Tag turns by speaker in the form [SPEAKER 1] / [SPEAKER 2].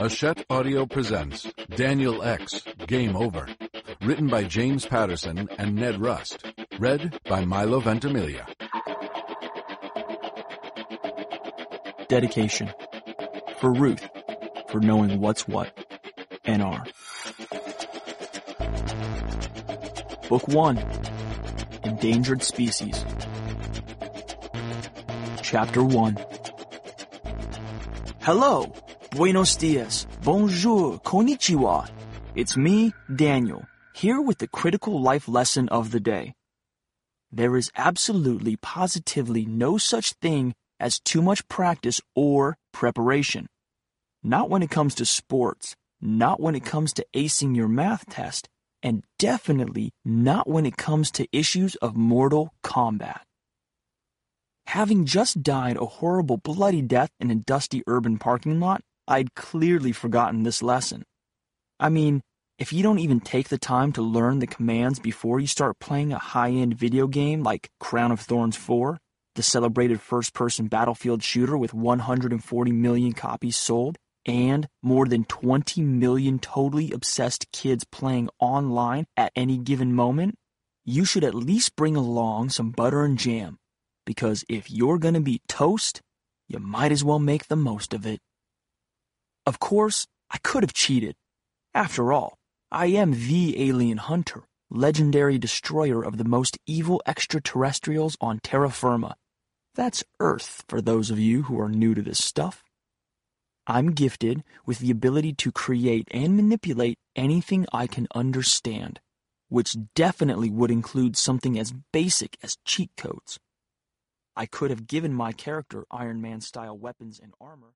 [SPEAKER 1] Hachette Audio presents Daniel X, Game Over. Written by James Patterson and Ned Rust. Read by Milo Ventimiglia.
[SPEAKER 2] Dedication. For Ruth, for knowing what's what. N.R. Book 1. Endangered Species. Chapter 1. Hello! Buenos dias, bonjour, konnichiwa. It's me, Daniel, here with the critical life lesson of the day. There is absolutely, positively no such thing as too much practice or preparation. Not when it comes to sports, not when it comes to acing your math test, and definitely not when it comes to issues of Mortal Kombat. Having just died a horrible bloody death in a dusty urban parking lot, I'd clearly forgotten this lesson. I mean, if you don't even take the time to learn the commands before you start playing a high-end video game like Crown of Thorns 4, the celebrated first-person battlefield shooter with 140 million copies sold, and more than 20 million totally obsessed kids playing online at any given moment, you should at least bring along some butter and jam, because if you're gonna be toast, you might as well make the most of it. Of course, I could have cheated. After all, I am the alien hunter, legendary destroyer of the most evil extraterrestrials on terra firma. That's Earth for those of you who are new to this stuff. I'm gifted with the ability to create and manipulate anything I can understand, which definitely would include something as basic as cheat codes. I could have given my character Iron Man-style weapons and armor.